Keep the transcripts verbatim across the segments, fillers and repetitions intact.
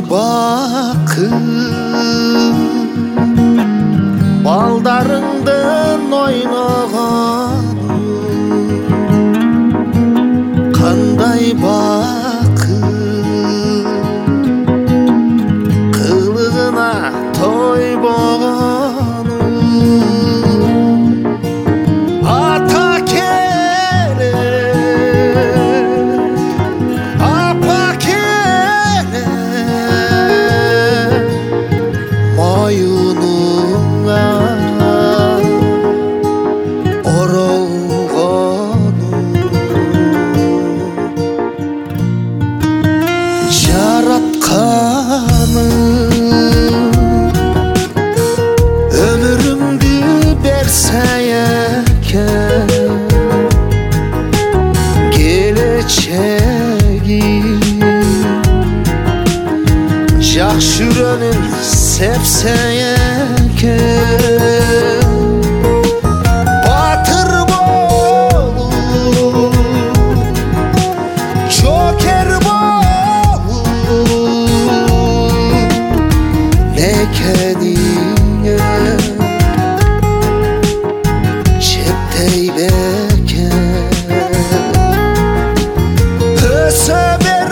бакыт балдарыңдын ойногону кандай бакыт кылыгына тойбогону ата керек апа керек моюнуңа оролгону жаратканым өмүрүмдү берсе экен келечегим жакшы үрөнүн сепсе экен батыр болуп жокер болуп экениңе чектей бекен өсө бер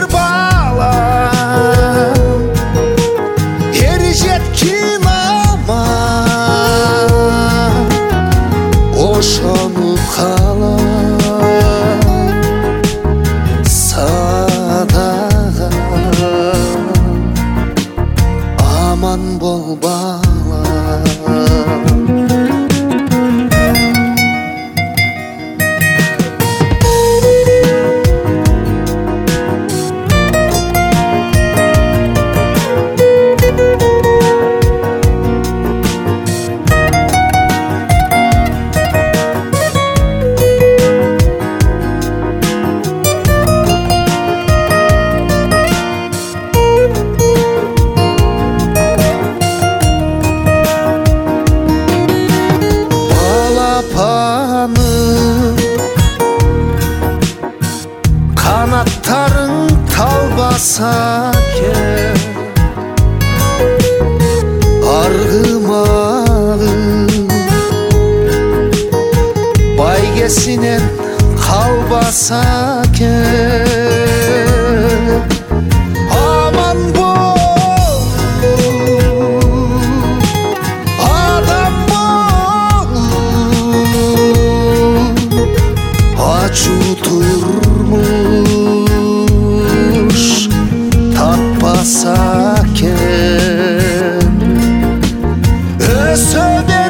балам ер жеткин аман ошону каалам садагы аман бол балам. Kanattarың талбаса экен аргымагым байгесинен калбаса экен аман болуп адам болуп ачуу турмуш таппаса экен өсө бер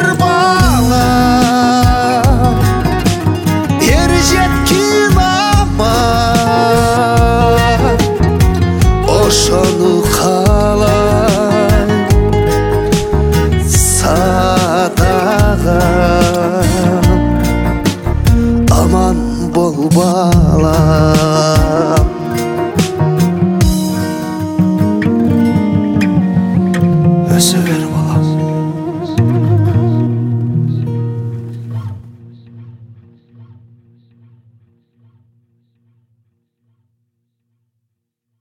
балам ер жеткин аман ошону каалайм садагы аман бол балам. Өсө